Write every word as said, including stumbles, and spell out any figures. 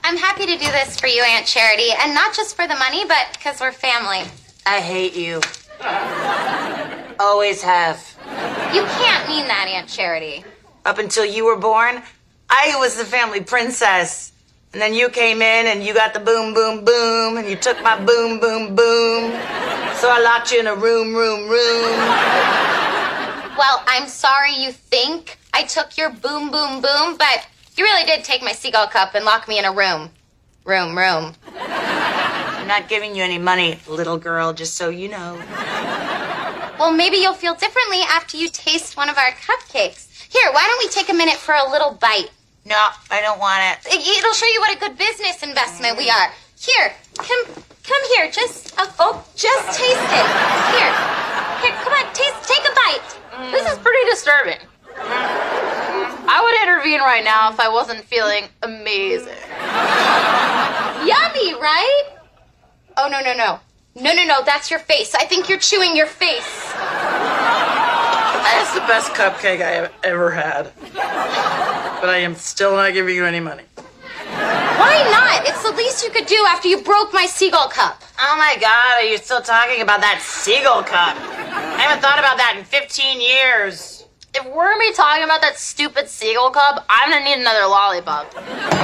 I'm happy to do this for you, Aunt Charity, and not just for the money, but because we're family. I hate you. Always have. You can't mean that, Aunt Charity. Up until you were born, I was the family princess. And then you came in and you got the boom, boom, boom, and you took my boom, boom, boom. So I locked you in a room, room, room. Well, I'm sorry you think I took your boom, boom, boom, but you really did take my seagull cup and lock me in a room. Room, room. I'm not giving you any money, little girl, just so you know. Well, maybe you'll feel differently after you taste one of our cupcakes. Here, why don't we take a minute for a little bite? No, I don't want it. It'll show you what a good business investment we are. Here, come come here. Just, uh, oh, just taste it. Here, here, come on, taste, take a bite. Mm. This is pretty disturbing. I would intervene right now if I wasn't feeling amazing. Yummy, right? Oh, no, no, no. No, no, no, that's your face. I think you're chewing your face. That's the best cupcake I have ever had. But I am still not giving you any money. Why not? It's the least you could do after you broke my seagull cup. Oh my God, are you still talking about that seagull cup? I haven't thought about that in fifteen years. If we're gonna be talking about that stupid seagull cup, I'm gonna need another lollipop.